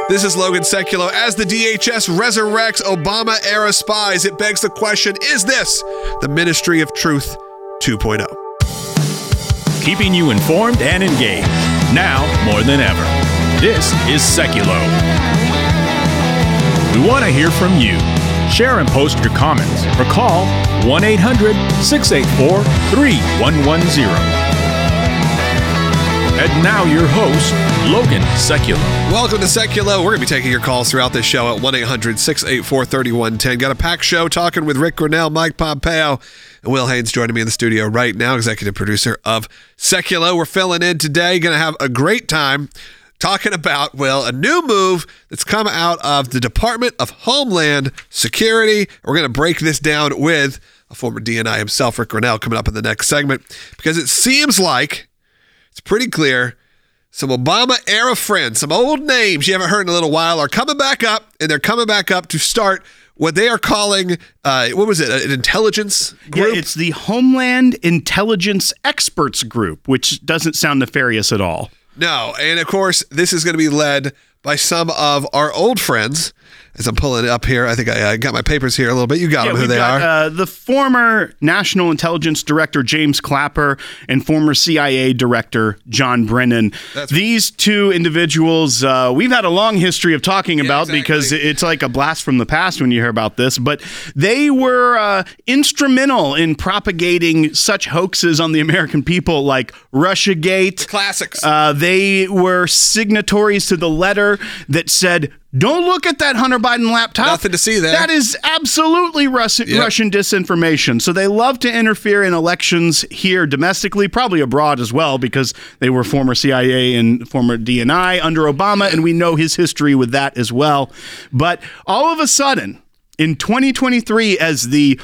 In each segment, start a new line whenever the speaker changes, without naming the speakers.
This is Logan Sekulow. As the DHS resurrects Obama-era spies, it begs the question, is this the Ministry of Truth 2.0?
Keeping you informed and engaged, now more than ever. This is Sekulow. We want to hear from you. Share and post your comments or call 1-800-684-3110. And now your host, Logan Sekulow.
Welcome to Sekulow. We're going to be taking your calls throughout this show at 1-800-684-3110. Got a packed show talking with Rick Grenell, Mike Pompeo, and Will Haynes joining me in the studio right now, executive producer of Sekulow. We're filling in today. Going to have a great time talking about, well, a new move that's come out of the Department of Homeland Security. We're going to break this down with a former DNI himself, Rick Grenell, coming up in the next segment, because it seems like it's pretty clear some Obama-era friends, some old names you haven't heard in a little while, are coming back up, and they're coming back up to start what they are calling, what was it, an intelligence group?
Yeah, it's the Homeland Intelligence Experts Group, which doesn't sound nefarious at all.
No, and of course, this is going to be led by some of our old friends. As I'm pulling it up here, I think I got my papers here a little bit. You got them, who they are.
The former National Intelligence Director, James Clapper, and former CIA Director, John Brennan. These two individuals, we've had a long history of talking about because it's like a blast from the past when you hear about this, but they were instrumental in propagating such hoaxes on the American people like Russiagate.
Classics.
They were signatories to the letter that said, don't look at that Hunter Biden laptop.
Nothing to see there.
That is absolutely Russian disinformation. So they love to interfere in elections here domestically, probably abroad as well, because they were former CIA and former DNI under Obama, and we know his history with that as well. But all of a sudden, in 2023, as the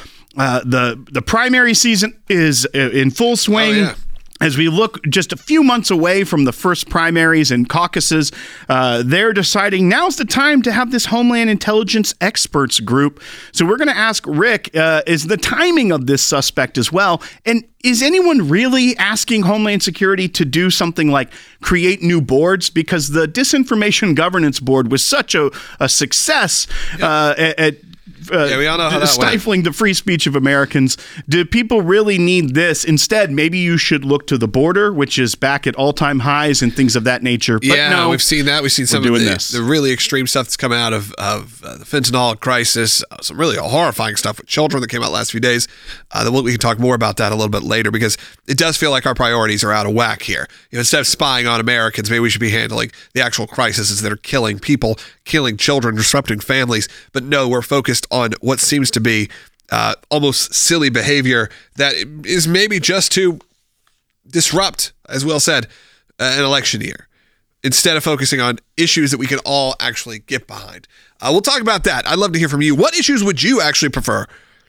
primary season is in full swing, as we look just a few months away from the first primaries and caucuses, they're deciding now's the time to have this Homeland Intelligence Experts Group. So we're going to ask Rick, is the timing of this suspect as well? And is anyone really asking Homeland Security to do something like create new boards? Because the Disinformation Governance Board was such a success at
we all know how that
stifling the free speech of Americans. Do people really need this? Instead, maybe you should look to the border, which is back at all-time highs and things of that nature. But no,
we've seen that. We've seen some of the really extreme stuff that's come out of the fentanyl crisis, some really horrifying stuff with children that came out last few days. We can talk more about that a little bit later, because it does feel like our priorities are out of whack here. Instead of spying on Americans, maybe we should be handling the actual crises that are killing people, killing children, disrupting families. But no, we're focused on what seems to be almost silly behavior that is maybe just to disrupt, as Will said, an election year, instead of focusing on issues that we can all actually get behind. We'll talk about that. I'd love to hear from you. What issues would you actually prefer?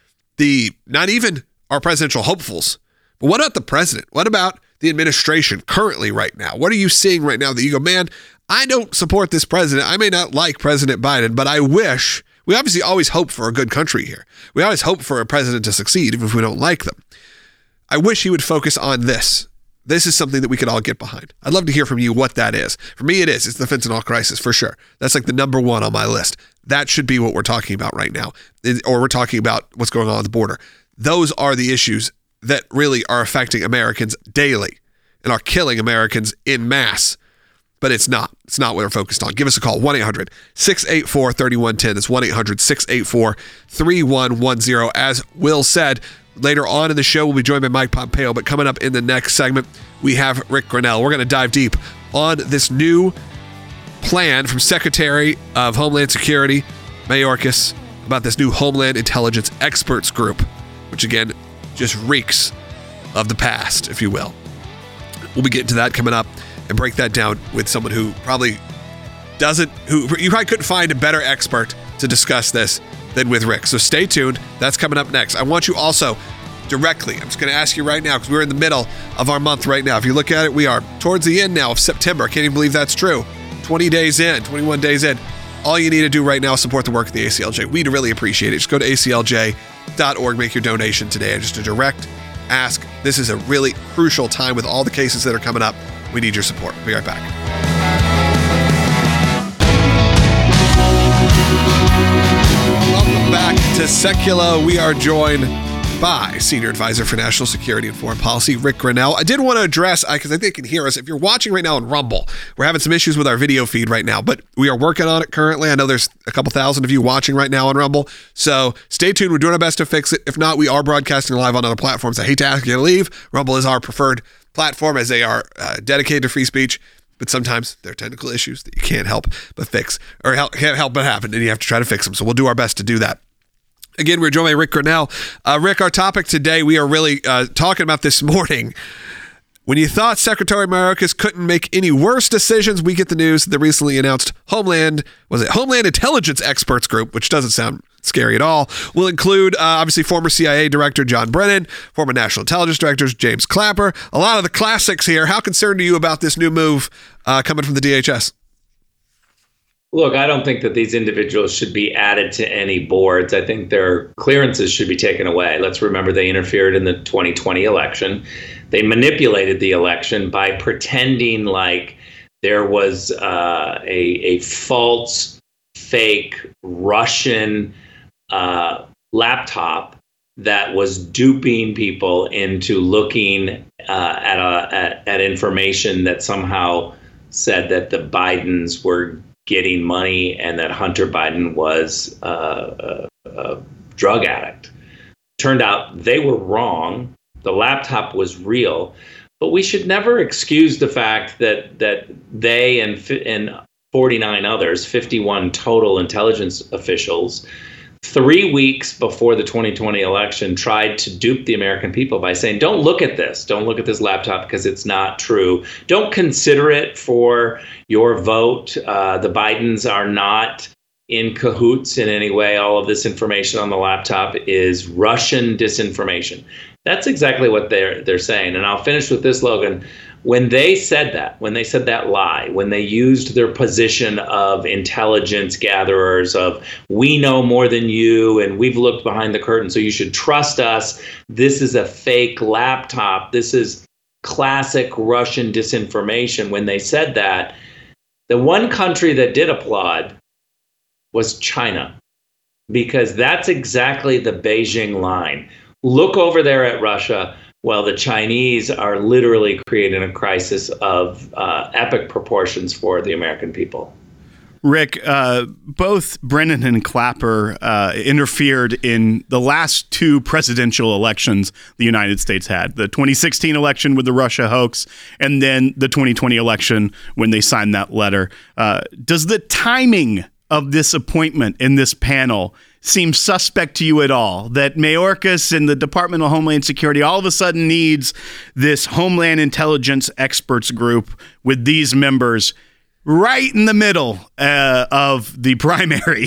Not even our presidential hopefuls, but what about the president? What about the administration currently right now? What are you seeing right now that you go, man, I don't support this president. I may not like President Biden, but I wish. We obviously always hope for a good country here. We always hope for a president to succeed, even if we don't like them. I wish he would focus on this. This is something that we could all get behind. I'd love to hear from you what that is. For me, it is. It's the fentanyl crisis, for sure. That's like the number one on my list. That should be what we're talking about right now. Or we're talking about what's going on at the border. Those are the issues that really are affecting Americans daily and are killing Americans en masse. But it's not. It's not what we're focused on. Give us a call, 1-800-684-3110. That's 1-800-684-3110. As Will said, later on in the show, we'll be joined by Mike Pompeo. But coming up in the next segment, we have Rick Grenell. We're going to dive deep on this new plan from Secretary of Homeland Security, Mayorkas, about this new Homeland Intelligence Experts Group, which again, just reeks of the past, if you will. We'll be getting to that coming up and break that down with someone who you probably couldn't find a better expert to discuss this than with Rick. So stay tuned. That's coming up next. I want you also directly, I'm just going to ask you right now, because we're in the middle of our month right now. If you look at it, we are towards the end now of September. I can't even believe that's true. 21 days in. All you need to do right now is support the work of the ACLJ. We'd really appreciate it. Just go to aclj.org, make your donation today. Just a direct ask. This is a really crucial time with all the cases that are coming up. We need your support. Be right back. Secula. We are joined by Senior Advisor for National Security and Foreign Policy, Rick Grenell. I did want to address, because I think they can hear us, if you're watching right now on Rumble, we're having some issues with our video feed right now, but we are working on it currently. I know there's a couple thousand of you watching right now on Rumble, so stay tuned. We're doing our best to fix it. If not, we are broadcasting live on other platforms. I hate to ask you to leave. Rumble is our preferred platform as they are dedicated to free speech, but sometimes there are technical issues that you can't help but fix, or can't help but happen, and you have to try to fix them, so we'll do our best to do that. Again, we're joined by Rick Grenell. Rick, our topic today, we are really talking about this morning. When you thought Secretary Mayorkas couldn't make any worse decisions, we get the news that the recently announced Homeland Intelligence Experts Group, which doesn't sound scary at all, will include, obviously, former CIA Director John Brennan, former National Intelligence Directors James Clapper, a lot of the classics here. How concerned are you about this new move coming from the DHS?
Look, I don't think that these individuals should be added to any boards. I think their clearances should be taken away. Let's remember they interfered in the 2020 election. They manipulated the election by pretending like there was a false, fake Russian laptop that was duping people into looking at information that somehow said that the Bidens were getting money and that Hunter Biden was a drug addict. Turned out they were wrong. The laptop was real, but we should never excuse the fact that they and 49 others, 51 total intelligence officials, 3 weeks before the 2020 election, tried to dupe the American people by saying, don't look at this. Don't look at this laptop because it's not true. Don't consider it for your vote. The Bidens are not in cahoots in any way. All of this information on the laptop is Russian disinformation. That's exactly what they're saying. And I'll finish with this, Logan. When they said that lie, when they used their position of intelligence gatherers, of we know more than you and we've looked behind the curtain, so you should trust us. This is a fake laptop. This is classic Russian disinformation. When they said that, the one country that did applaud was China, because that's exactly the Beijing line. Look over there at Russia. Well, the Chinese are literally creating a crisis of epic proportions for the American people.
Rick, both Brennan and Clapper interfered in the last two presidential elections the United States had. The 2016 election with the Russia hoax, and then the 2020 election when they signed that letter. Does the timing of this appointment in this panel seem suspect to you at all, that Mayorkas and the Department of Homeland Security all of a sudden needs this Homeland Intelligence Experts Group with these members right in the middle of the primary?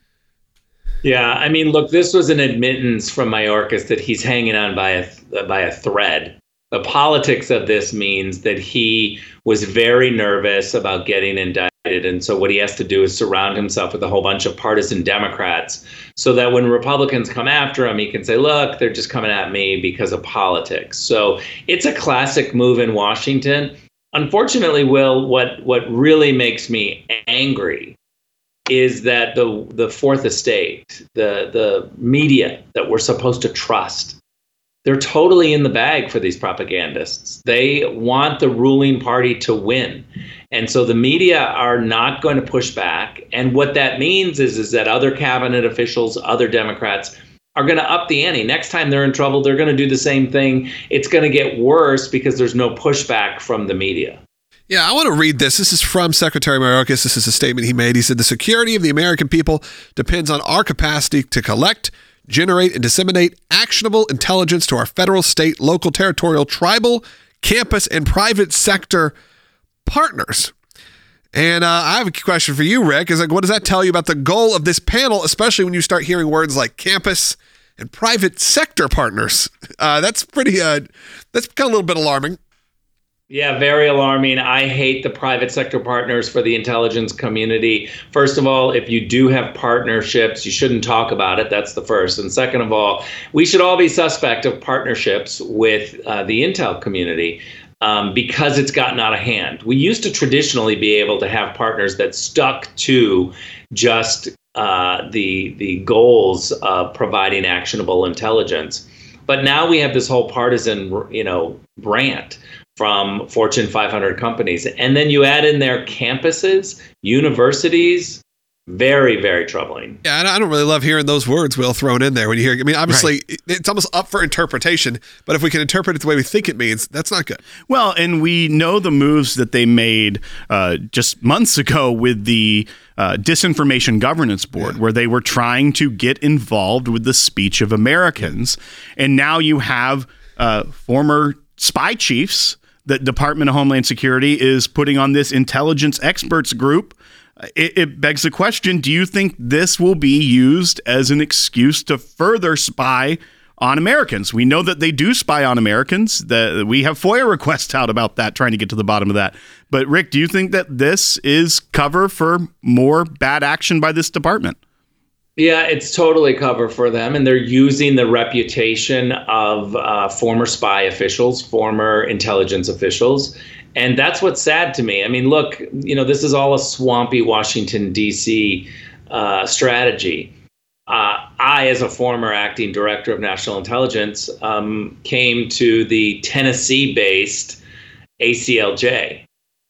Yeah, I mean, look, this was an admittance from Mayorkas that he's hanging on by a thread. The politics of this means that he was very nervous about getting indicted. And so what he has to do is surround himself with a whole bunch of partisan Democrats so that when Republicans come after him, he can say, look, they're just coming at me because of politics. So it's a classic move in Washington. Unfortunately, Will, what really makes me angry is that the Fourth Estate, the media that we're supposed to trust, they're totally in the bag for these propagandists. They want the ruling party to win. And so the media are not going to push back. And what that means is that other cabinet officials, other Democrats are going to up the ante. Next time they're in trouble, they're going to do the same thing. It's going to get worse because there's no pushback from the media.
Yeah, I want to read this. This is from Secretary Mayorkas. This is a statement he made. He said, the security of the American people depends on our capacity to collect, generate, and disseminate actionable intelligence to our federal, state, local, territorial, tribal, campus, and private sector partners. And I have a question for you, Rick. Is like, what does that tell you about the goal of this panel, especially when you start hearing words like campus and private sector partners? That's pretty. That's kind of a little bit alarming.
Yeah, very alarming. I hate the private sector partners for the intelligence community. First of all, if you do have partnerships, you shouldn't talk about it. That's the first. And second of all, we should all be suspect of partnerships with the intel community because it's gotten out of hand. We used to traditionally be able to have partners that stuck to just the goals of providing actionable intelligence. But now we have this whole partisan, rant from Fortune 500 companies. And then you add in their campuses, universities. Very, very troubling.
Yeah, and I don't really love hearing those words, Will, thrown in there when you hear. I mean, obviously, It's almost up for interpretation, but if we can interpret it the way we think it means, that's not good.
Well, and we know the moves that they made just months ago with the Disinformation Governance Board, where they were trying to get involved with the speech of Americans. And now you have former spy chiefs that Department of Homeland Security is putting on this intelligence experts group. It begs the question, do you think this will be used as an excuse to further spy on Americans? We know that they do spy on Americans. We have FOIA requests out about that, trying to get to the bottom of that. But Rick, do you think that this is cover for more bad action by this department?
Yeah, it's totally cover for them. And they're using the reputation of former spy officials, former intelligence officials. And that's what's sad to me. I mean, look, this is all a swampy Washington, D.C. Strategy. I, as a former acting director of national intelligence, came to the Tennessee-based ACLJ.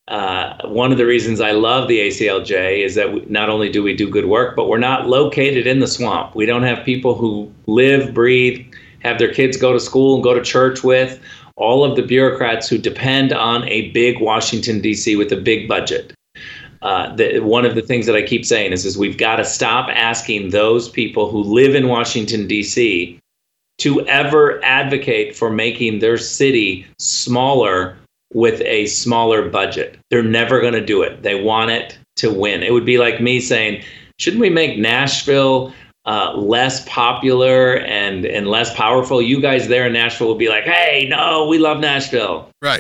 One of the reasons I love the ACLJ is that not only do we do good work, but we're not located in the swamp. We don't have people who live, breathe, have their kids go to school and go to church with. All of the bureaucrats who depend on a big Washington, D.C. with a big budget. One of the things that I keep saying is we've got to stop asking those people who live in Washington, D.C. to ever advocate for making their city smaller with a smaller budget. They're never going to do it. They want it to win. It would be like me saying, shouldn't we make Nashville less popular and less powerful? You guys there in Nashville will be like, hey, no, we love Nashville.
Right.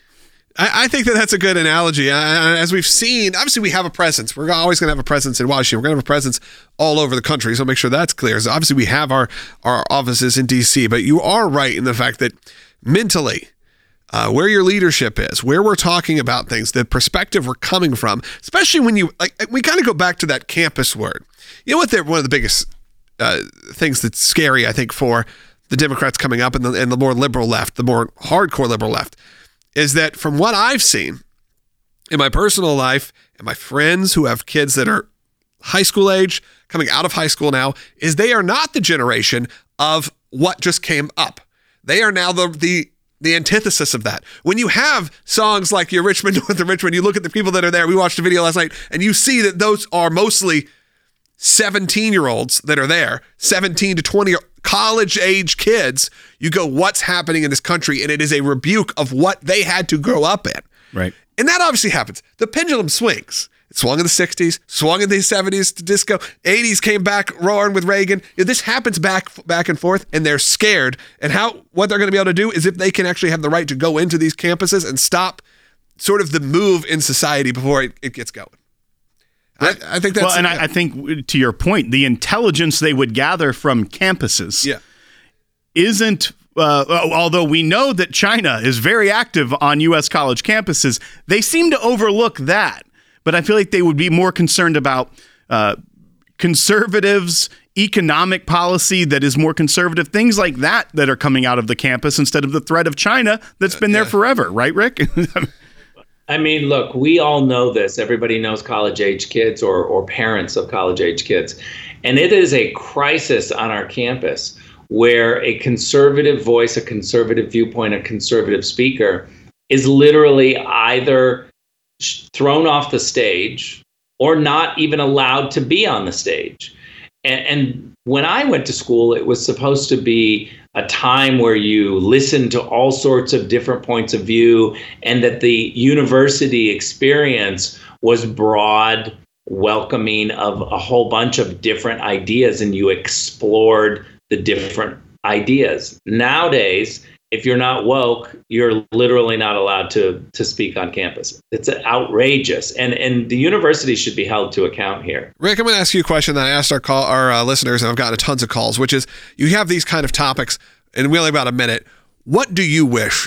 I think that's a good analogy. As we've seen, obviously we have a presence. We're always going to have a presence in Washington. We're going to have a presence all over the country. So make sure that's clear. So obviously we have our offices in D.C., but you are right in the fact that mentally, where your leadership is, where we're talking about things, the perspective we're coming from, especially when we kind of go back to that campus word. You know what? One of the biggest things that's scary, I think, for the Democrats coming up and the more liberal left, the more hardcore liberal left, is that from what I've seen in my personal life and my friends who have kids that are high school age, coming out of high school now, is they are not the generation of what just came up. They are now the antithesis of that. When you have songs like Your Richmond, North of Richmond, you look at the people that are there. We watched a video last night, and you see that those are mostly 17-year-olds that are there, 17 to 20 college-age kids. You go, what's happening in this country? And it is a rebuke of what they had to grow up in.
Right.
And that obviously happens. The pendulum swings. It swung in the 60s, swung in the 70s to disco, 80s came back roaring with Reagan. This happens back and forth, and they're scared. And what they're going to be able to do is if they can actually have the right to go into these campuses and stop sort of the move in society before it gets going. I think that's...
Well, and I think, to your point, the intelligence they would gather from campuses isn't... although we know that China is very active on U.S. college campuses, they seem to overlook that. But I feel like they would be more concerned about conservatives, economic policy that is more conservative, things like that are coming out of the campus instead of the threat of China that's been there forever. Right, Rick?
I mean, look, we all know this. Everybody knows college-age kids or parents of college-age kids. And it is a crisis on our campus where a conservative voice, a conservative viewpoint, a conservative speaker is literally either thrown off the stage or not even allowed to be on the stage. And when I went to school, it was supposed to be a time where you listen to all sorts of different points of view and that the university experience was broad, welcoming of a whole bunch of different ideas, and you explored the different ideas. Nowadays, if you're not woke, you're literally not allowed to speak on campus. It's outrageous. And the university should be held to account here.
Rick, I'm going to ask you a question that I asked our listeners, and I've gotten tons of calls, which is you have these kind of topics, and we only have about a minute. What do you wish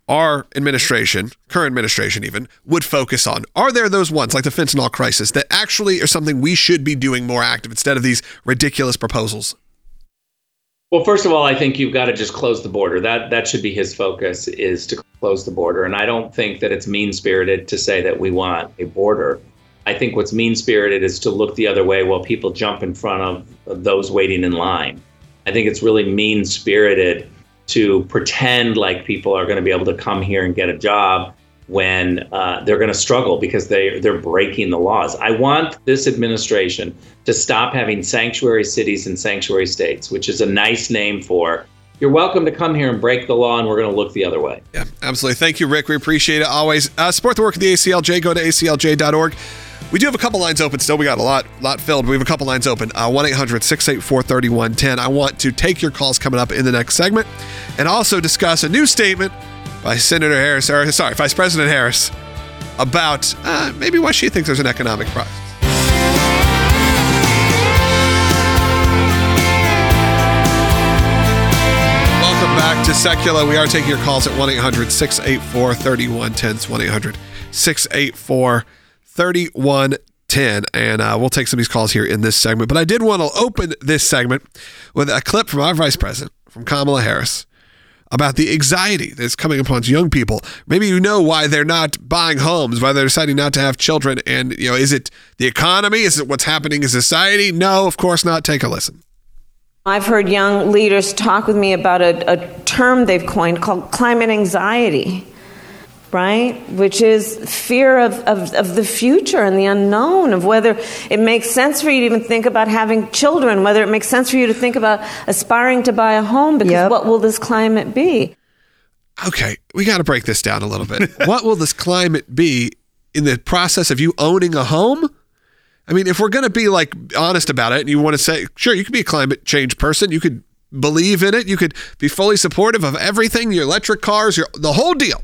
our administration, current administration even, would focus on? Are there those ones like the fentanyl crisis that actually are something we should be doing more active instead of these ridiculous proposals?
Well, first of all, I think you've got to just close the border. That should be his focus, is to close the border. And I don't think that it's mean-spirited to say that we want a border. I think what's mean-spirited is to look the other way while people jump in front of those waiting in line. I think it's really mean-spirited to pretend like people are going to be able to come here and get a job when they're going to struggle because they're breaking the laws. I want this administration to stop having sanctuary cities and sanctuary states, which is a nice name for, you're welcome to come here and break the law, and we're going to look the other way.
Yeah, absolutely. Thank you, Rick. We appreciate it always. Support the work of the ACLJ. Go to aclj.org. We do have a couple lines open still. We got a lot filled. We have a couple lines open. 1-800-684-3110. I want to take your calls coming up in the next segment and also discuss a new statement by Vice President Harris about maybe why she thinks there's an economic crisis. Welcome back to Secular. We are taking your calls at 1-800-684-3110. It's 1-800-684-3110. And we'll take some of these calls here in this segment. But I did want to open this segment with a clip from our Vice President, from Kamala Harris, about the anxiety that's coming upon young people. Maybe you know why they're not buying homes, why they're deciding not to have children. And, is it the economy? Is it what's happening in society? No, of course not. Take a listen.
I've heard young leaders talk with me about a term they've coined called climate anxiety, right? Which is fear of the future and the unknown, of whether it makes sense for you to even think about having children, whether it makes sense for you to think about aspiring to buy a home, because what will this climate be?
Okay, we got to break this down a little bit. What will this climate be in the process of you owning a home? I mean, if we're going to be honest about it and you want to say, sure, you could be a climate change person. You could believe in it. You could be fully supportive of everything, your electric cars, the whole deal.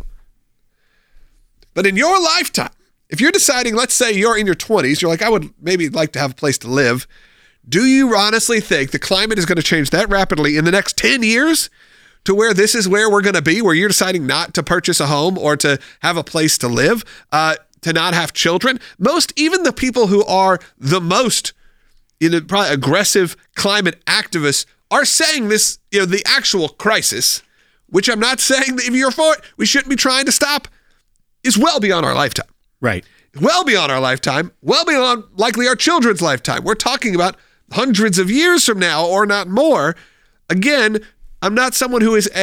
But in your lifetime, if you're deciding, let's say you're in your 20s, you're like, I would maybe like to have a place to live. Do you honestly think the climate is going to change that rapidly in the next 10 years to where this is where we're going to be, where you're deciding not to purchase a home or to have a place to live, to not have children? Even the people who are the most probably aggressive climate activists are saying this, the actual crisis, which I'm not saying that if you're for it, we shouldn't be trying to stop, is well beyond our lifetime.
Right.
Well beyond our lifetime, well beyond likely our children's lifetime. We're talking about hundreds of years from now, or not more. Again, I'm not someone who is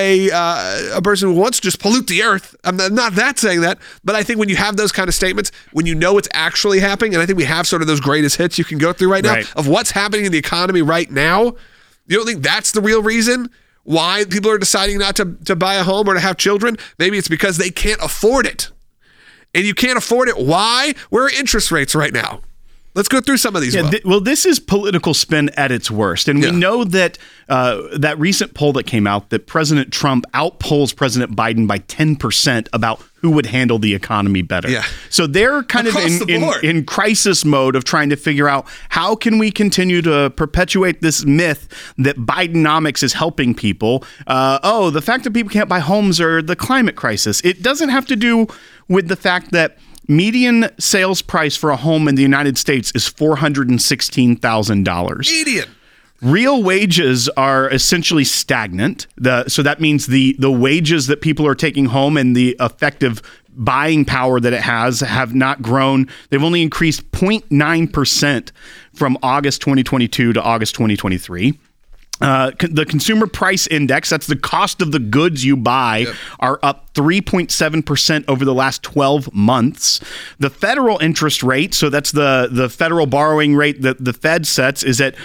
a person who wants to just pollute the earth. I'm not saying that, but I think when you have those kind of statements, when you know it's actually happening, and I think we have sort of those greatest hits you can go through right now of what's happening in the economy right now. You don't think that's the real reason why people are deciding not to buy a home or to have children? Maybe it's because they can't afford it. And you can't afford it. Why? Where are interest rates right now? Let's go through some of these.
Well, this is political spin at its worst. And we know that that recent poll that came out, that President Trump outpolls President Biden by 10% about who would handle the economy better. Yeah. So they're kind of in crisis mode of trying to figure out how can we continue to perpetuate this myth that Bidenomics is helping people. The fact that people can't buy homes or the climate crisis. It doesn't have to do with the fact that median sales price for a home in the United States is $416,000.
Median.
Real wages are essentially stagnant. So that means the wages that people are taking home and the effective buying power that it has have not grown. They've only increased 0.9% from August 2022 to August 2023. The consumer price index, that's the cost of the goods you buy, are up 3.7% over the last 12 months. The federal interest rate, so that's the federal borrowing rate that the Fed sets, is at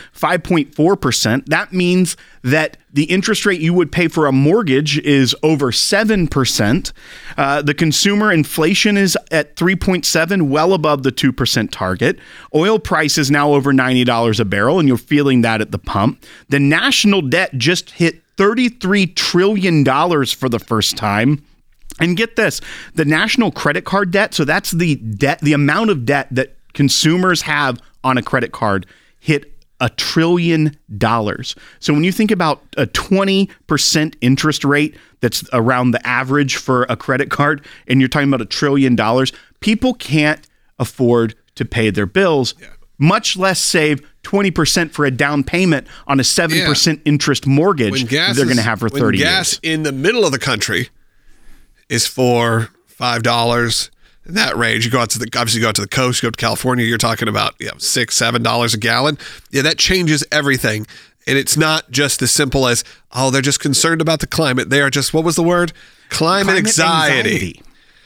5.4%. That means that the interest rate you would pay for a mortgage is over 7%. The consumer inflation is at 3.7, well above the 2% target. Oil price is now over $90 a barrel, and you're feeling that at the pump. The national debt just hit $33 trillion for the first time. And get this, the national credit card debt, so that's the amount of debt that consumers have on a credit card, hit $1 trillion. So when you think about a 20% interest rate that's around the average for a credit card, and you're talking about $1 trillion, people can't afford to pay their bills, much less save 20% for a down payment on a 7% interest mortgage they're going to have for 30 years.
Gas in the middle of the country is for $5 in that range. You go out to the coast, you go to California, you're talking about $6, $7 a gallon. Yeah, that changes everything. And it's not just as simple as, they're just concerned about the climate. They are just, what was the word? Climate anxiety.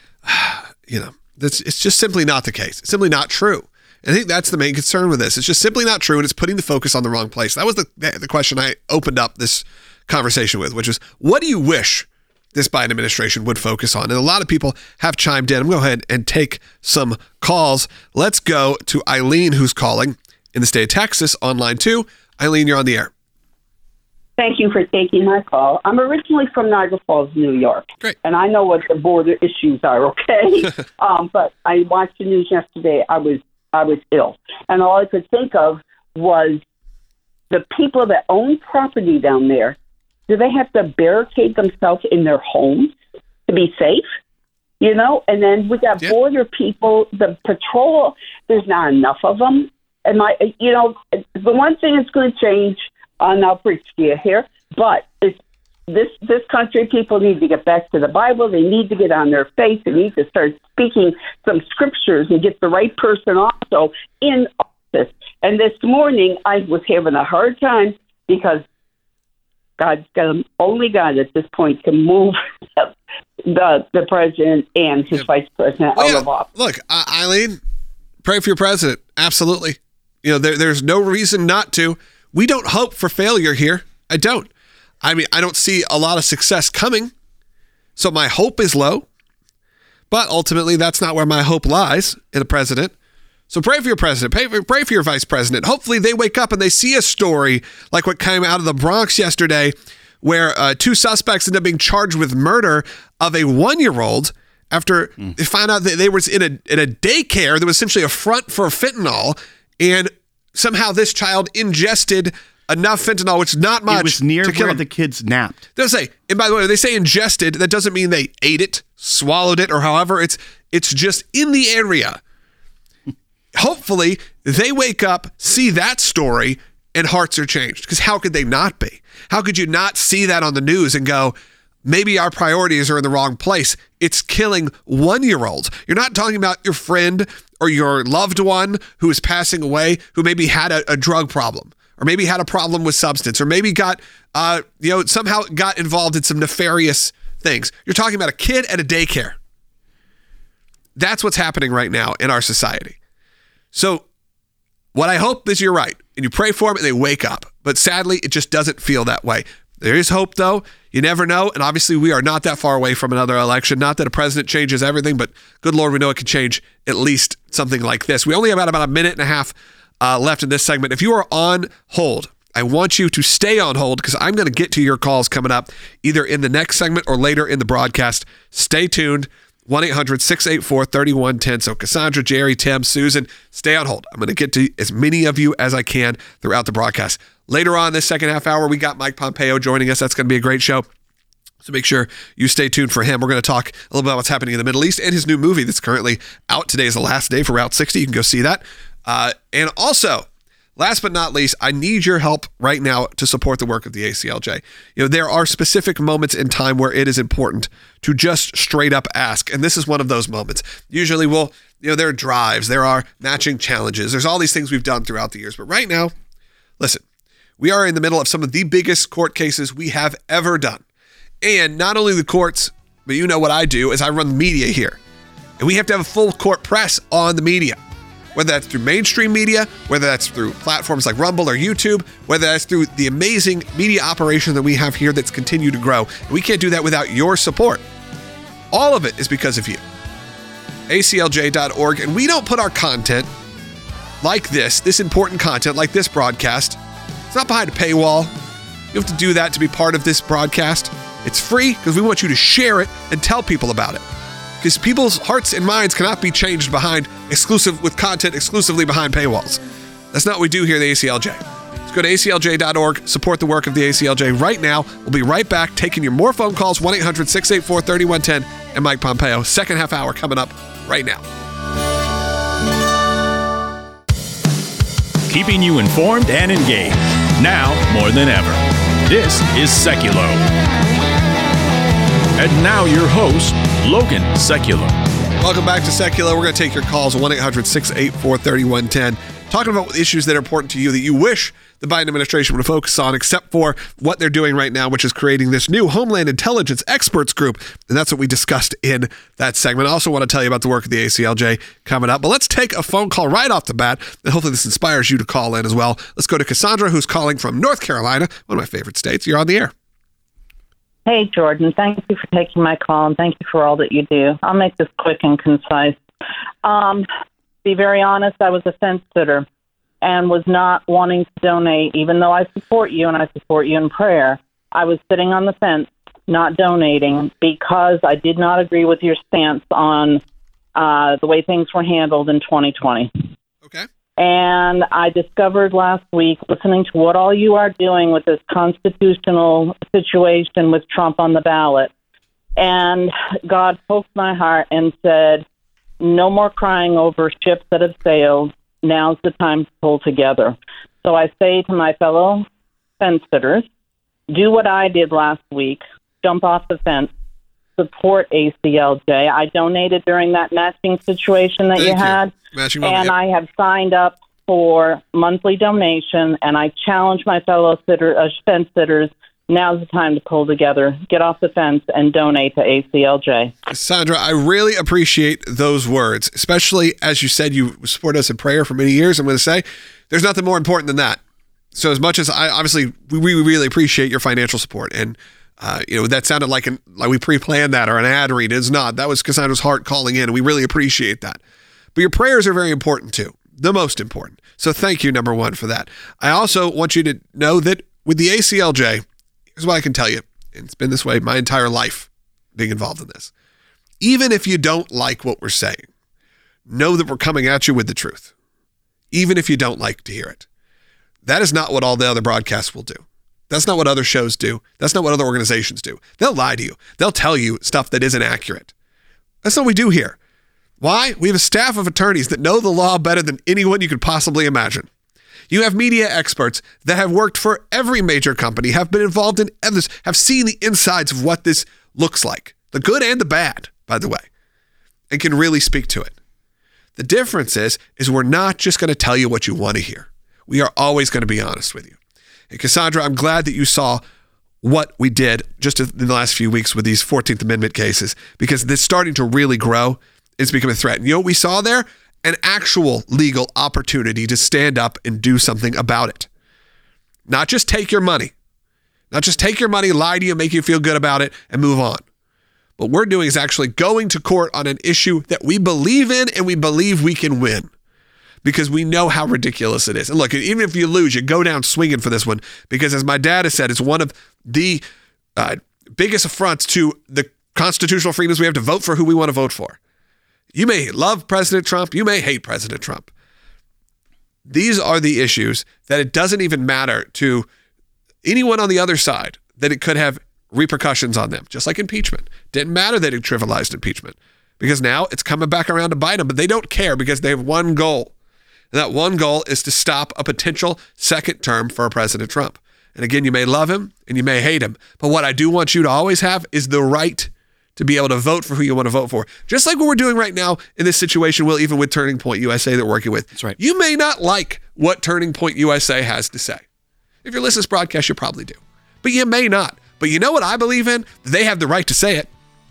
It's just simply not the case. It's simply not true. I think that's the main concern with this. It's just simply not true, and it's putting the focus on the wrong place. That was the question I opened up this conversation with, which was, what do you wish this Biden administration would focus on? And a lot of people have chimed in. I'm going to go ahead and take some calls. Let's go to Eileen, who's calling in the state of Texas on line 2. Eileen, you're on the air.
Thank you for taking my call. I'm originally from Niagara Falls, New York.
Great.
And I know what the border issues are, okay? But I watched the news yesterday. I was ill. And all I could think of was the people that own property down there, do they have to barricade themselves in their homes to be safe? And then we got border people, the patrol, there's not enough of them. And the one thing that's going to change, and I'll preach to you here, but it's this country, people need to get back to the Bible. They need to get on their faith. They need to start speaking some scriptures and get the right person also in office. And this morning, I was having a hard time because only God at this point can move the president and his vice president out of office.
Look, Eileen, pray for your president. Absolutely. There's no reason not to. We don't hope for failure here. I don't. I don't see a lot of success coming, so my hope is low. But ultimately, that's not where my hope lies, in the president. So pray for your president. Pray for your vice president. Hopefully, they wake up and they see a story like what came out of the Bronx yesterday, where 2 suspects ended up being charged with murder of a 1-year-old after they found out that they were in a daycare that was essentially a front for fentanyl, and somehow this child ingested enough fentanyl, which is not much.
It was near
to kill
where
him.
the kids napped.
They'll say, and by the way, they say ingested. That doesn't mean they ate it, swallowed it, or however. It's just in the area. Hopefully, they wake up, see that story, and hearts are changed. Because how could they not be? How could you not see that on the news and go, maybe our priorities are in the wrong place? It's killing 1-year-olds. You're not talking about your friend or your loved one who is passing away, who maybe had a drug problem, or maybe had a problem with substance, or maybe got, somehow got involved in some nefarious things. You're talking about a kid at a daycare. That's what's happening right now in our society. So what I hope is you're right, and you pray for them and they wake up. But sadly, it just doesn't feel that way. There is hope, though. You never know. And obviously, we are not that far away from another election. Not that a president changes everything, but good Lord, we know it could change at least something like this. We only have about a minute and a half left in this segment. If you are on hold, I want you to stay on hold because I'm going to get to your calls coming up either in the next segment or later in the broadcast. Stay tuned. 1-800-684-3110. So Cassandra, Jerry, Tim, Susan, stay on hold. I'm going to get to as many of you as I can throughout the broadcast. Later on this second half hour, we got Mike Pompeo joining us. That's going to be a great show. So make sure you stay tuned for him. We're going to talk a little bit about what's happening in the Middle East and his new movie that's currently out. Today is the last day for Route 60. You can go see that. And also, last but not least, I need your help right now to support the work of the ACLJ. There are specific moments in time where it is important to just straight up ask. And this is one of those moments. Usually there are drives, there are matching challenges. There's all these things we've done throughout the years. But right now, listen, we are in the middle of some of the biggest court cases we have ever done. And not only the courts, but you know what I do is I run the media here. And we have to have a full court press on the media. Whether that's through mainstream media, whether that's through platforms like Rumble or YouTube, whether that's through the amazing media operation that we have here that's continued to grow. And we can't do that without your support. All of it is because of you. ACLJ.org. And we don't put our content like this important content like this broadcast. It's not behind a paywall. You have to do that to be part of this broadcast. It's free because we want you to share it and tell people about it. Because people's hearts and minds cannot be changed with content exclusively behind paywalls. That's not what we do here at the ACLJ. So go to aclj.org, support the work of the ACLJ right now. We'll be right back taking your more phone calls, 1-800-684-3110, and Mike Pompeo. Second half hour coming up right now.
Keeping you informed and engaged, now more than ever. This is Seculo. And now your host, Logan Seculo.
Welcome back to Seculo. We're going to take your calls, 1-800-684-3110. Talking about issues that are important to you that you wish the Biden administration would focus on, except for what they're doing right now, which is creating this new Homeland Intelligence Experts Group. And that's what we discussed in that segment. I also want to tell you about the work of the ACLJ coming up. But let's take a phone call right off the bat, and hopefully this inspires you to call in as well. Let's go to Cassandra, who's calling from North Carolina, one of my favorite states. You're on the air.
Hey, Jordan. Thank you for taking my call, and thank you for all that you do. I'll make this quick and concise. Be very honest, I was a fence sitter and was not wanting to donate, even though I support you and I support you in prayer. I was sitting on the fence, not donating, because I did not agree with your stance on the way things were handled in 2020.
Okay.
And I discovered last week, listening to what all you are doing with this constitutional situation with Trump on the ballot, and God poked my heart and said, no more crying over ships that have sailed. Now's the time to pull together. So I say to my fellow fence sitters, do what I did last week, jump off the fence, support ACLJ. I donated during that matching situation that you had, and I have signed up for monthly donation, and I challenge my fellow fence sitters, now's the time to pull together, get off the fence, and donate to ACLJ.
Sandra, I really appreciate those words, especially as you said you support us in prayer for many years. I'm going to say there's nothing more important than that. So as much as we really appreciate your financial support, and that sounded like we pre-planned that or an ad read. It's not. That was Cassandra's heart calling in, and we really appreciate that. But your prayers are very important too, the most important. So thank you, number one, for that. I also want you to know that with the ACLJ, here's what I can tell you, and it's been this way my entire life being involved in this. Even if you don't like what we're saying, know that we're coming at you with the truth, even if you don't like to hear it. That is not what all the other broadcasts will do. That's not what other shows do. That's not what other organizations do. They'll lie to you. They'll tell you stuff that isn't accurate. That's not what we do here. Why? We have a staff of attorneys that know the law better than anyone you could possibly imagine. You have media experts that have worked for every major company, have been involved in others, have seen the insides of what this looks like, the good and the bad, by the way, and can really speak to it. The difference is we're not just going to tell you what you want to hear. We are always going to be honest with you. And Cassandra, I'm glad that you saw what we did just in the last few weeks with these 14th Amendment cases, because this starting to really grow. It's become a threat. And you know what we saw there? An actual legal opportunity to stand up and do something about it. Not just take your money. Not just take your money, lie to you, make you feel good about it, and move on. What we're doing is actually going to court on an issue that we believe in and we believe we can win, because we know how ridiculous it is. And look, even if you lose, you go down swinging for this one, because as my dad has said, it's one of the biggest affronts to the constitutional freedoms we have to vote for who we want to vote for. You may love President Trump. You may hate President Trump. These are the issues that it doesn't even matter to anyone on the other side that it could have repercussions on them, just like impeachment. Didn't matter that it trivialized impeachment, because now it's coming back around to bite them, but they don't care because they have one goal. And that one goal is to stop a potential second term for President Trump. And again, you may love him and you may hate him, but what I do want you to always have is the right to be able to vote for who you want to vote for. Just like what we're doing right now in this situation, Will, even with Turning Point USA that we're working with.
That's right.
You may not like what Turning Point USA has to say. If you're listening to this broadcast, you probably do. But you may not. But you know what I believe in? They have the right to say it.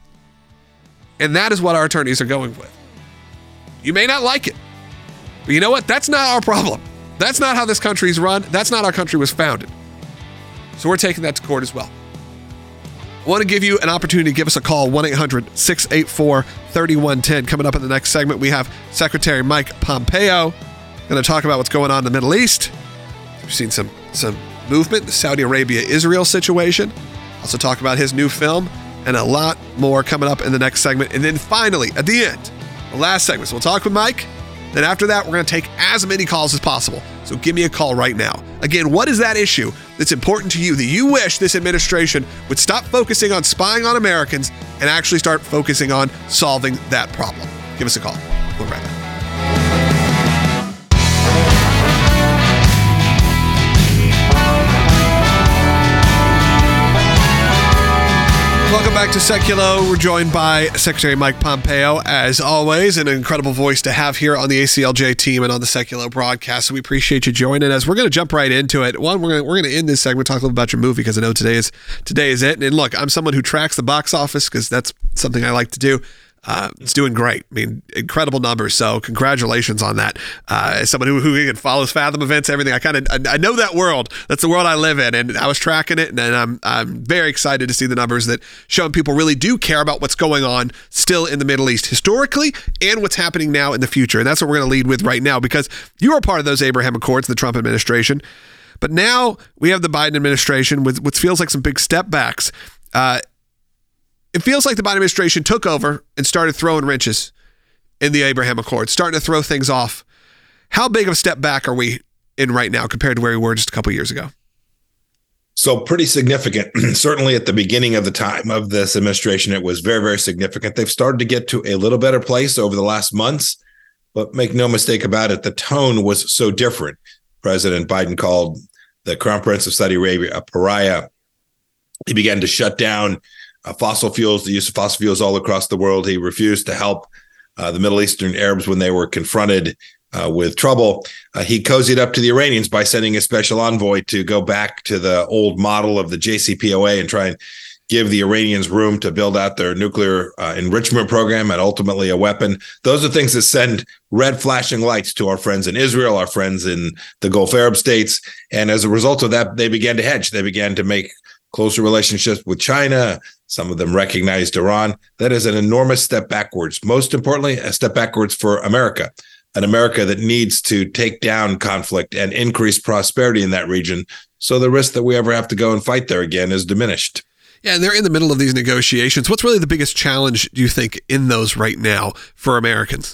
And that is what our attorneys are going with. You may not like it. But you know what? That's not our problem. That's not how this country's run. That's not how our country was founded. So we're taking that to court as well. I want to give you an opportunity to give us a call, 1-800-684-3110. Coming up in the next segment, we have Secretary Mike Pompeo going to talk about what's going on in the Middle East. We've seen some movement, the Saudi Arabia-Israel situation. Also talk about his new film and a lot more coming up in the next segment. And then finally, at the end, the last segment. So we'll talk with Mike. Then after that, we're going to take as many calls as possible. So give me a call right now. Again, what is that issue that's important to you that you wish this administration would stop focusing on spying on Americans and actually start focusing on solving that problem? Give us a call. We'll be right back. Welcome back to Seculo. We're joined by Secretary Mike Pompeo, as always, an incredible voice to have here on the ACLJ team and on the Seculo broadcast. So we appreciate you joining us. We're going to jump right into it. One, we're going to end this segment, talk a little about your movie, because I know today is it. And look, I'm someone who tracks the box office because that's something I like to do. It's doing great. I mean, incredible numbers. So congratulations on that. As someone who follows Fathom events, everything, I know that world. That's the world I live in, and I was tracking it, and I'm very excited to see the numbers that showing people really do care about what's going on still in the Middle East historically and what's happening now in the future. And that's what we're going to lead with right now, because you are part of those Abraham Accords, the Trump administration. But now we have the Biden administration with what feels like some big step backs. It feels like the Biden administration took over and started throwing wrenches in the Abraham Accords, starting to throw things off. How big of a step back are we in right now compared to where we were just a couple of years ago?
So pretty significant. Certainly at the beginning of the time of this administration, it was very, very significant. They've started to get to a little better place over the last months, but make no mistake about it, the tone was so different. President Biden called the Crown Prince of Saudi Arabia a pariah. He began to shut down fossil fuels, the use of fossil fuels all across the world. He refused to help the Middle Eastern Arabs when they were confronted with trouble. He cozied up to the Iranians by sending a special envoy to go back to the old model of the JCPOA and try and give the Iranians room to build out their nuclear enrichment program and ultimately a weapon. Those are things that send red flashing lights to our friends in Israel, our friends in the Gulf Arab states. And as a result of that, they began to hedge. They began to make closer relationships with China. Some of them recognized Iran. That is an enormous step backwards. Most importantly, a step backwards for America, an America that needs to take down conflict and increase prosperity in that region. So the risk that we ever have to go and fight there again is diminished.
Yeah, and they're in the middle of these negotiations. What's really the biggest challenge, do you think, in those right now for Americans?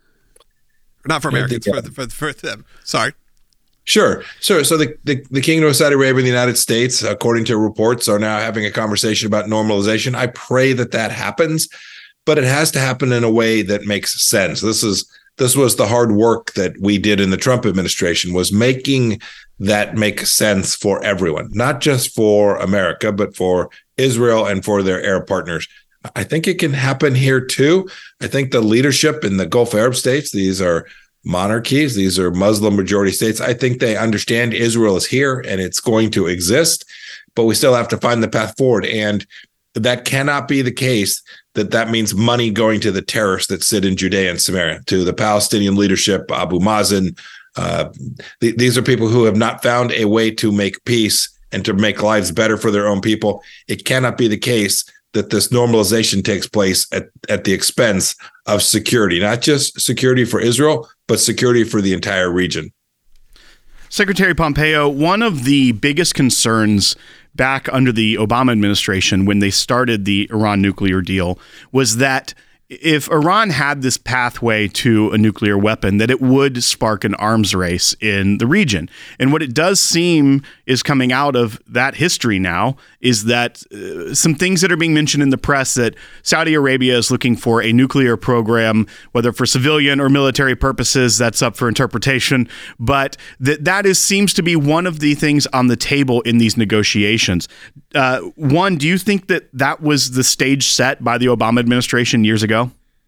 Not for Americans, for them. Sorry.
Sure. So the Kingdom of Saudi Arabia and the United States, according to reports, are now having a conversation about normalization. I pray that happens, but it has to happen in a way that makes sense. This was the hard work that we did in the Trump administration, was making that make sense for everyone, not just for America, but for Israel and for their Arab partners. I think it can happen here too. I think the leadership in the Gulf Arab states, these are monarchies, these are Muslim majority states, I think they understand Israel is here and it's going to exist, but we still have to find the path forward. And that cannot be the case that means money going to the terrorists that sit in Judea and Samaria, to the Palestinian leadership, Abu Mazen. These are people who have not found a way to make peace and to make lives better for their own people. It cannot be the case that this normalization takes place at the expense of security, not just security for Israel, but security for the entire region.
Secretary Pompeo, one of the biggest concerns back under the Obama administration when they started the Iran nuclear deal was that if Iran had this pathway to a nuclear weapon, that it would spark an arms race in the region. And what it does seem is coming out of that history now is that some things that are being mentioned in the press, that Saudi Arabia is looking for a nuclear program, whether for civilian or military purposes, that's up for interpretation. But that seems to be one of the things on the table in these negotiations. One, do you think that was the stage set by the Obama administration years ago?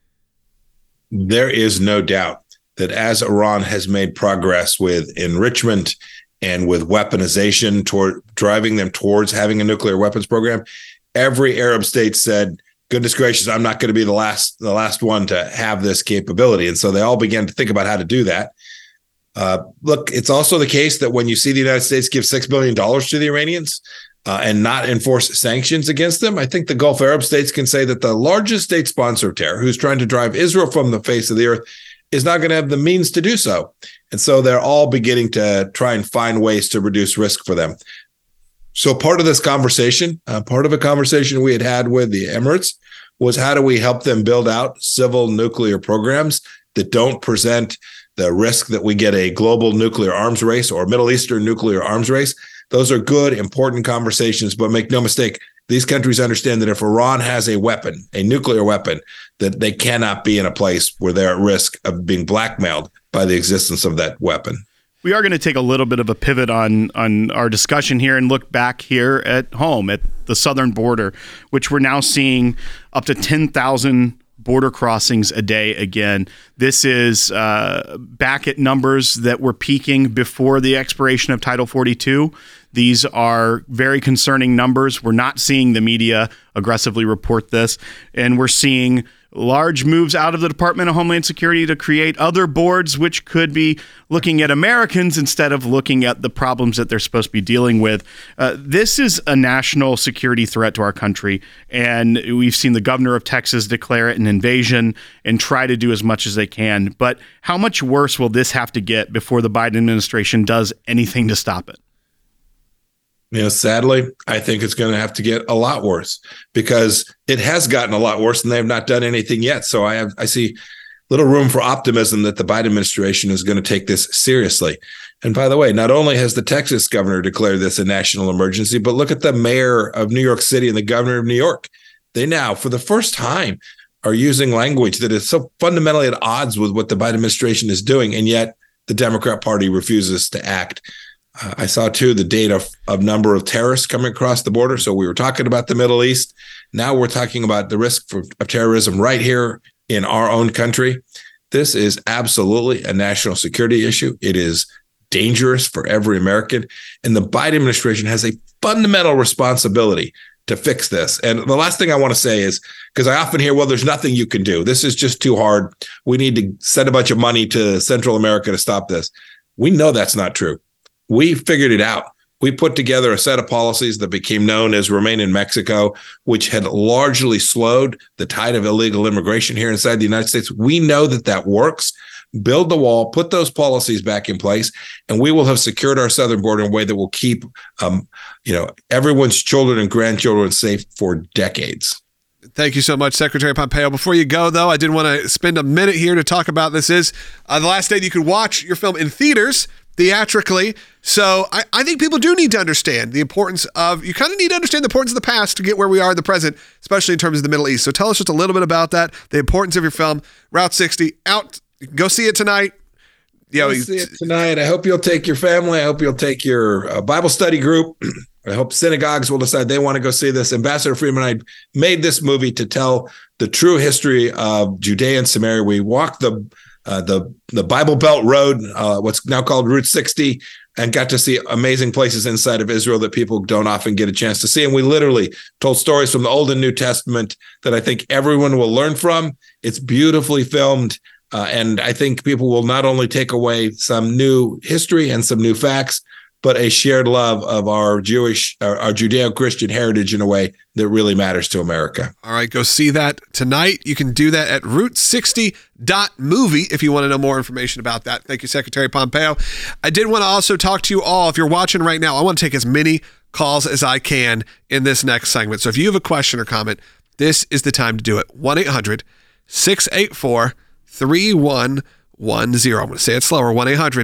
There is no doubt that as Iran has made progress with enrichment and with weaponization, toward driving them towards having a nuclear weapons program, every Arab state said, goodness gracious, I'm not going to be the last one to have this capability. And so they all began to think about how to do that. Look, it's also the case that when you see the United States give $6 billion to the Iranians and not enforce sanctions against them, I think the Gulf Arab states can say that the largest state sponsor of terror, who's trying to drive Israel from the face of the earth, is not going to have the means to do so. And so they're all beginning to try and find ways to reduce risk for them. So part of this conversation, part of a conversation we had with the Emirates, was how do we help them build out civil nuclear programs that don't present the risk that we get a global nuclear arms race or Middle Eastern nuclear arms race. Those are good, important conversations, but make no mistake, these countries understand that if Iran has a weapon, a nuclear weapon, that they cannot be in a place where they're at risk of being blackmailed by the existence of that weapon.
We are going to take a little bit of a pivot on our discussion here and look back here at home at the southern border, which we're now seeing up to 10,000 border crossings a day again. This is back at numbers that were peaking before the expiration of Title 42. These are very concerning numbers. We're not seeing the media aggressively report this, and we're seeing large moves out of the Department of Homeland Security to create other boards which could be looking at Americans instead of looking at the problems that they're supposed to be dealing with. This is a national security threat to our country, and we've seen the governor of Texas declare it an invasion and try to do as much as they can. But how much worse will this have to get before the Biden administration does anything to stop it?
Sadly, I think it's going to have to get a lot worse because it has gotten a lot worse and they have not done anything yet. So I see little room for optimism that the Biden administration is going to take this seriously. And by the way, not only has the Texas governor declared this a national emergency, but look at the mayor of New York City and the governor of New York. They now, for the first time, are using language that is so fundamentally at odds with what the Biden administration is doing. And yet the Democrat Party refuses to act. I saw, too, the data of number of terrorists coming across the border. So we were talking about the Middle East. Now we're talking about the risk of terrorism right here in our own country. This is absolutely a national security issue. It is dangerous for every American. And the Biden administration has a fundamental responsibility to fix this. And the last thing I want to say is, because I often hear, well, there's nothing you can do. This is just too hard. We need to send a bunch of money to Central America to stop this. We know that's not true. We figured it out. We put together a set of policies that became known as Remain in Mexico, which had largely slowed the tide of illegal immigration here inside the United States. We know that that works. Build the wall, put those policies back in place, and we will have secured our southern border in a way that will keep, everyone's children and grandchildren safe for decades.
Thank you so much, Secretary Pompeo. Before you go, though, I did want to spend a minute here to talk about this is the last day that you could watch your film in theaters theatrically. So I think people do need to understand the importance of, you kind of need to understand the importance of the past to get where we are in the present, especially in terms of the Middle East. So tell us just a little bit about that, the importance of your film, Route 60, out. You can go see it tonight.
Go see it tonight. I hope you'll take your family. I hope you'll take your Bible study group. I hope synagogues will decide they want to go see this. Ambassador Friedman and I made this movie to tell the true history of Judea and Samaria. We walked the Bible Belt Road, what's now called Route 60, and got to see amazing places inside of Israel that people don't often get a chance to see. And we literally told stories from the Old and New Testament that I think everyone will learn from. It's beautifully filmed. And I think people will not only take away some new history and some new facts, but a shared love of our Judeo-Christian heritage in a way that really matters to America.
All right, go see that tonight. You can do that at route60.movie if you want to know more information about that. Thank you, Secretary Pompeo. I did want to also talk to you all. If you're watching right now, I want to take as many calls as I can in this next segment. So if you have a question or comment, this is the time to do it. 1-800-684-3110. I'm going to say it slower.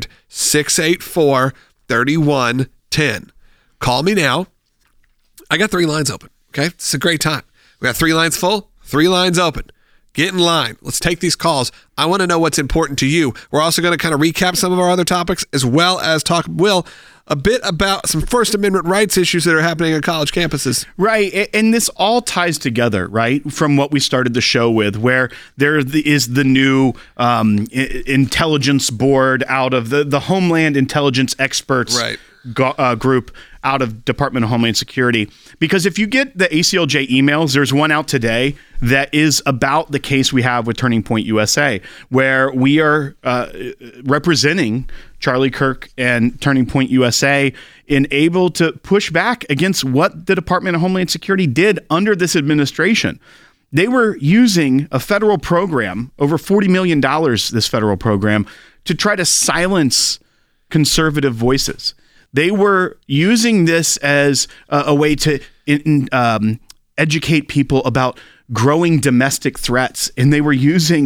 1-800-684-3110. Call me now. I got 3 lines open. Okay. It's a great time. We got 3 lines full, 3 lines open. Get in line. Let's take these calls. I want to know what's important to you. We're also going to kind of recap some of our other topics as well as talk, Will, a bit about some First Amendment rights issues that are happening on college campuses.
Right. And this all ties together, right, from what we started the show with, where there is the new intelligence board out of the Homeland Intelligence Experts group out of Department of Homeland Security. Because if you get the ACLJ emails, there's one out today that is about the case we have with Turning Point USA, where we are representing Charlie Kirk and Turning Point USA and able to push back against what the Department of Homeland Security did under this administration. They were using a federal program, over $40 million, this federal program, to try to silence conservative voices. They were using this as a way to educate people about growing domestic threats, and they were using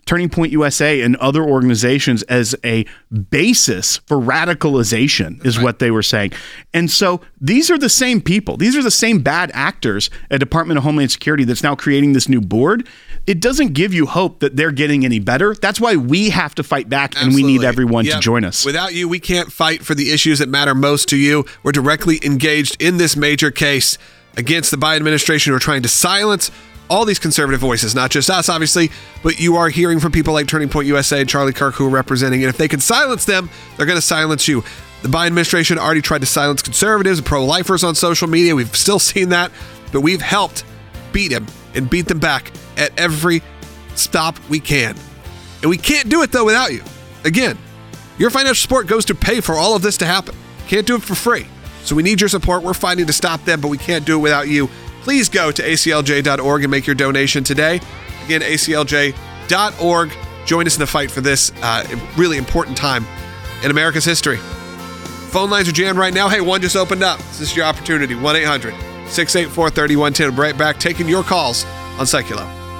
Turning Point USA and other organizations as a basis for radicalization is what they were saying. And so these are the same people. These are the same bad actors at Department of Homeland Security that's now creating this new board. It doesn't give you hope that they're getting any better. That's why we have to fight back, and we need everyone to join us.
Without you, we can't fight for the issues that matter most to you. We're directly engaged in this major case against the Biden administration who are trying to silence all these conservative voices, not just us, obviously, but you are hearing from people like Turning Point USA and Charlie Kirk who are representing it. If they can silence them, they're going to silence you. The Biden administration already tried to silence conservatives and pro-lifers on social media. We've still seen that, but we've helped beat him and beat them back at every stop we can. And we can't do it, though, without you. Again, your financial support goes to pay for all of this to happen. Can't do it for free. So we need your support. We're fighting to stop them, but we can't do it without you. Please go to aclj.org and make your donation today. Again, aclj.org. Join us in the fight for this really important time in America's history. Phone lines are jammed right now. Hey, one just opened up. This is your opportunity. 1-800-684-3110. We'll be right back taking your calls on Seculo.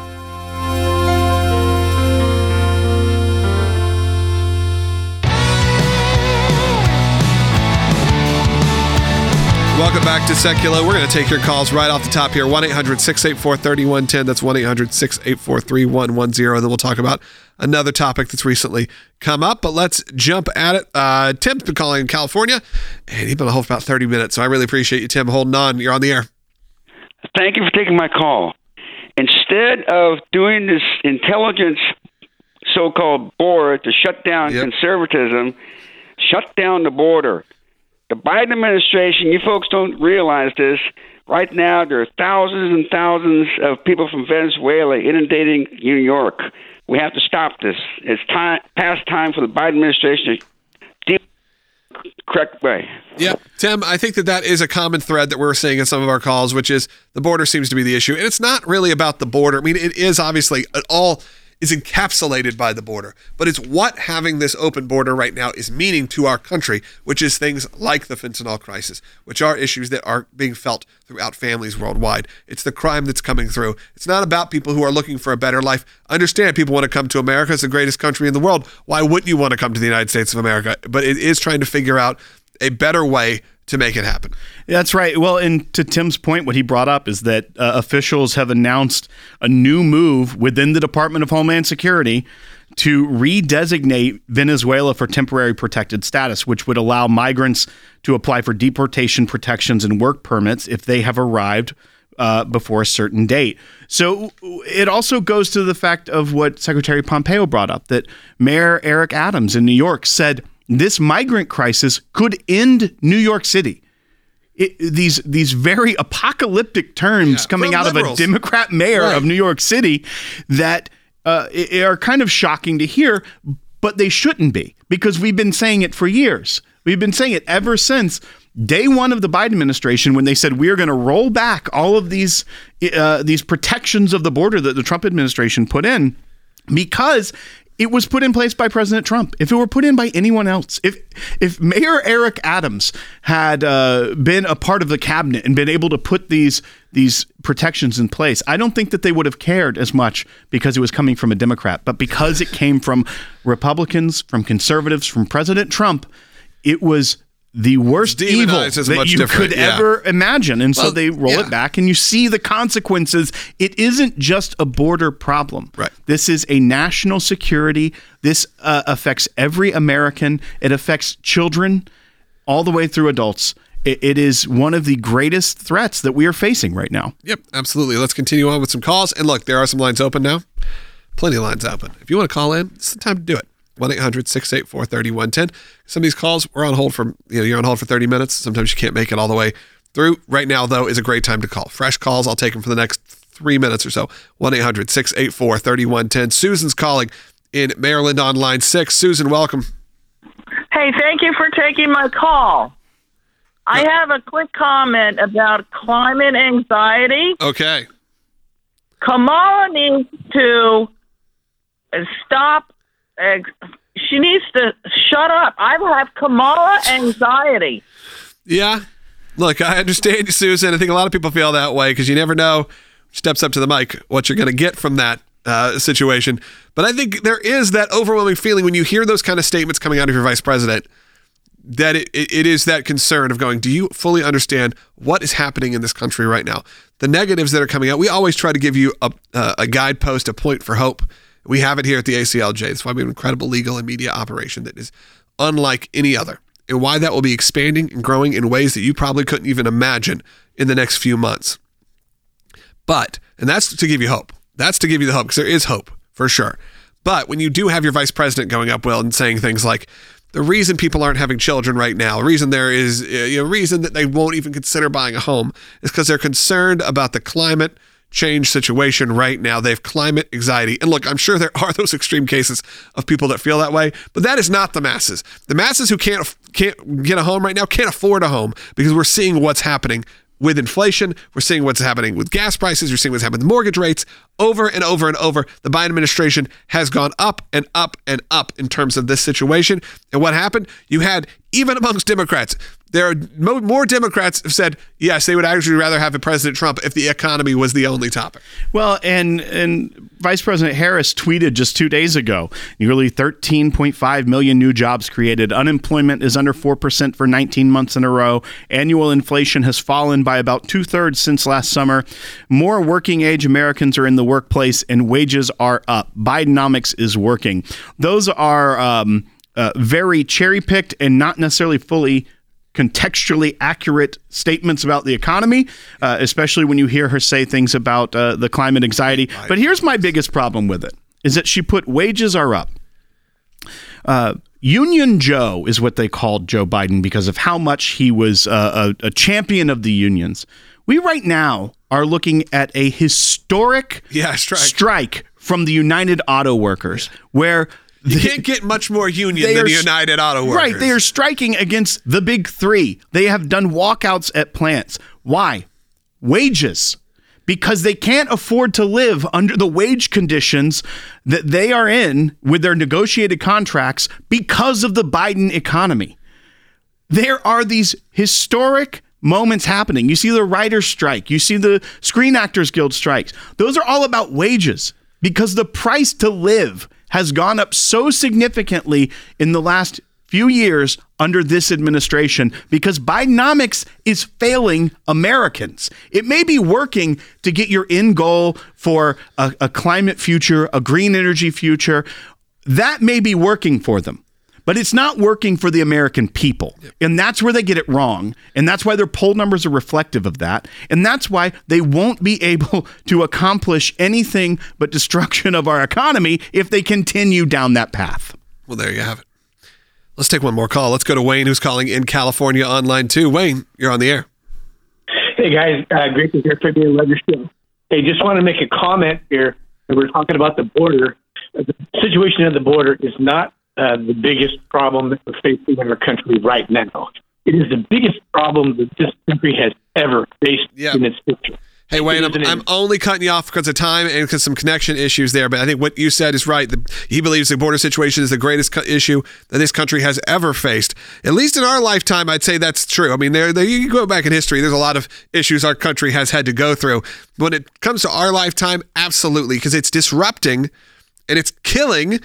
Welcome back to Seculo. We're going to take your calls right off the top here. 1-800-684-3110. That's 1-800-684-3110. And then we'll talk about another topic that's recently come up. But let's jump at it. Tim's been calling in California, and he's been on hold for about 30 minutes. So I really appreciate you, Tim, holding on. You're on the air.
Thank you for taking my call. Instead of doing this intelligence so-called board to shut down conservatism, shut down the border. The Biden administration, you folks don't realize this. Right now, there are thousands and thousands of people from Venezuela inundating New York. We have to stop this. It's past time for the Biden administration to deal the correct way.
Yeah, Tim, I think that is a common thread that we're seeing in some of our calls, which is the border seems to be the issue. And it's not really about the border. I mean, it is obviously all is encapsulated by the border, but it's what having this open border right now is meaning to our country, which is things like the fentanyl crisis, which are issues that are being felt throughout families worldwide. It's the crime that's coming through. It's not about people who are looking for a better life. I understand people want to come to America. It's the greatest country in the world. Why wouldn't you want to come to the United States of America? But it is trying to figure out a better way to make it happen.
That's right. Well, and to Tim's point, what he brought up is that officials have announced a new move within the Department of Homeland Security to redesignate Venezuela for temporary protected status, which would allow migrants to apply for deportation protections and work permits if they have arrived before a certain date. So it also goes to the fact of what Secretary Pompeo brought up, that Mayor Eric Adams in New York said this migrant crisis could end New York City. These very apocalyptic terms coming out of a Democrat mayor of New York City that are kind of shocking to hear, but they shouldn't be, because we've been saying it for years. We've been saying it ever since day one of the Biden administration, when they said we're going to roll back all of these protections of the border that the Trump administration put in, because it was put in place by President Trump. If it were put in by anyone else, if Mayor Eric Adams had been a part of the cabinet and been able to put these protections in place, I don't think that they would have cared as much because it was coming from a Democrat. But because it came from Republicans, from conservatives, from President Trump, it was the worst evil that you could ever imagine. And so they roll it back, and you see the consequences. It isn't just a border problem.
Right.
This is a national security. This affects every American. It affects children all the way through adults. It is one of the greatest threats that we are facing right now.
Yep, absolutely. Let's continue on with some calls. And look, there are some lines open now. Plenty of lines open. If you want to call in, it's the time to do it. 1-800-684-3110. Some of these calls, we're on hold for, you're on hold for 30 minutes. Sometimes you can't make it all the way through. Right now, though, is a great time to call. Fresh calls, I'll take them for the next 3 minutes or so. 1-800-684-3110. Susan's calling in Maryland on line 6. Susan, welcome.
Hey, thank you for taking my call. I have a quick comment about climate anxiety.
Okay.
Kamala needs to stop. She needs to shut up. I have Kamala anxiety.
Yeah. Look, I understand you, Susan. I think a lot of people feel that way because you never know, steps up to the mic, what you're going to get from that. situation. But I think there is that overwhelming feeling when you hear those kind of statements coming out of your vice president, that it is that concern of going, do you fully understand what is happening in this country right now? The negatives that are coming out, we always try to give you a guidepost, a point for hope. We have it here at the ACLJ. That's why we have an incredible legal and media operation that is unlike any other, and why that will be expanding and growing in ways that you probably couldn't even imagine in the next few months. And that's to give you hope. That's to give you the hope, because there is hope for sure. But when you do have your vice president going up, Will, and saying things like, the reason people aren't having children right now, the reason there is a reason that they won't even consider buying a home is because they're concerned about the climate change situation right now. They have climate anxiety. And look, I'm sure there are those extreme cases of people that feel that way, but that is not the masses. The masses who can't get a home right now can't afford a home, because we're seeing what's happening with inflation. We're seeing what's happening with gas prices. We're seeing what's happening with mortgage rates. Over and over and over, the Biden administration has gone up and up and up in terms of this situation. And what happened? You had, even amongst Democrats, there are more Democrats have said, yes, they would actually rather have a President Trump if the economy was the only topic.
Well, and Vice President Harris tweeted just 2 days ago, nearly 13.5 million new jobs created. Unemployment is under 4% for 19 months in a row. Annual inflation has fallen by about 2/3 since last summer. More working age Americans are in the workplace, and wages are up. Bidenomics is working. Those are very cherry-picked and not necessarily fully contextually accurate statements about the economy, especially when you hear her say things about the climate anxiety. But here's my biggest problem with it, is that she put wages are up. Union Joe is what they called Joe Biden because of how much he was a champion of the unions. We right now are looking at a historic strike from the United Auto Workers, where
you can't get much more union than the United Auto Workers.
Right. They are striking against the big three. They have done walkouts at plants. Why? Wages. Because they can't afford to live under the wage conditions that they are in with their negotiated contracts because of the Biden economy. There are these historic moments happening. You see the writers' strike. You see the Screen Actors Guild strikes. Those are all about wages, because the price to live has gone up so significantly in the last few years under this administration, because Bidenomics is failing Americans. It may be working to get your end goal for a climate future, a green energy future. That may be working for them, but it's not working for the American people. And that's where they get it wrong. And that's why their poll numbers are reflective of that. And that's why they won't be able to accomplish anything but destruction of our economy if they continue down that path.
Well, there you have it. Let's take one more call. Let's go to Wayne, who's calling in California online too. Wayne, you're on the air.
Hey, guys. Great to hear from you. Love your show. Hey, just want to make a comment here. We're talking about the border. The situation at the border is not the biggest problem that we're facing in our country right now. It is the biggest problem that this country has ever faced in its history.
Hey, Wayne, I'm only cutting you off because of time and because some connection issues there, but I think what you said is right. He believes the border situation is the greatest issue that this country has ever faced. At least in our lifetime, I'd say that's true. I mean, you can go back in history. There's a lot of issues our country has had to go through. When it comes to our lifetime, absolutely, because it's disrupting and it's killing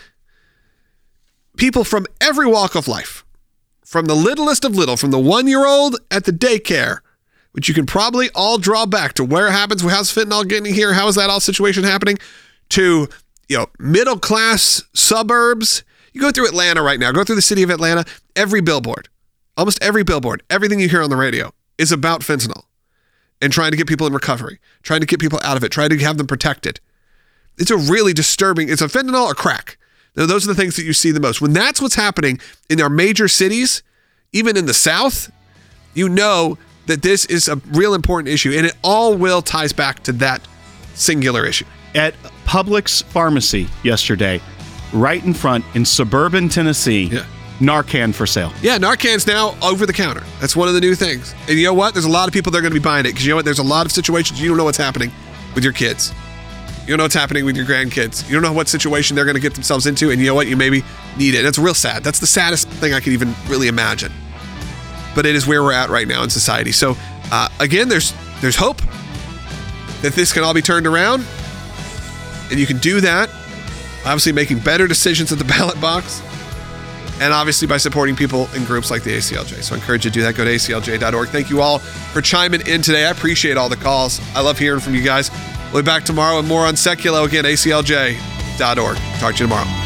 people from every walk of life, from the littlest of little, from the 1-year-old at the daycare, which you can probably all draw back to where it happens, how's fentanyl getting here, how is that all situation happening, to middle class suburbs. You go through Atlanta right now, go through the city of Atlanta, every billboard, almost every billboard, everything you hear on the radio is about fentanyl and trying to get people in recovery, trying to get people out of it, trying to have them protected. It's a really disturbing, it's a fentanyl or crack. Now, those are the things that you see the most. When that's what's happening in our major cities, even in the South, you know that this is a real important issue, and it all ties back to that singular issue.
At Publix Pharmacy yesterday, right in front in suburban Tennessee, Narcan for sale.
Yeah, Narcan's now over the counter. That's one of the new things. And you know what? There's a lot of people that are going to be buying it, because you know what? There's a lot of situations you don't know what's happening with your kids. You don't know what's happening with your grandkids. You don't know what situation they're going to get themselves into, and you know what? You maybe need it. It's real sad. That's the saddest thing I could even really imagine. But it is where we're at right now in society. So, again, there's hope that this can all be turned around. And you can do that, obviously making better decisions at the ballot box, and obviously by supporting people in groups like the ACLJ. So I encourage you to do that. Go to aclj.org. Thank you all for chiming in today. I appreciate all the calls. I love hearing from you guys. We'll be back tomorrow with more on Sekulow. Again, aclj.org. Talk to you tomorrow.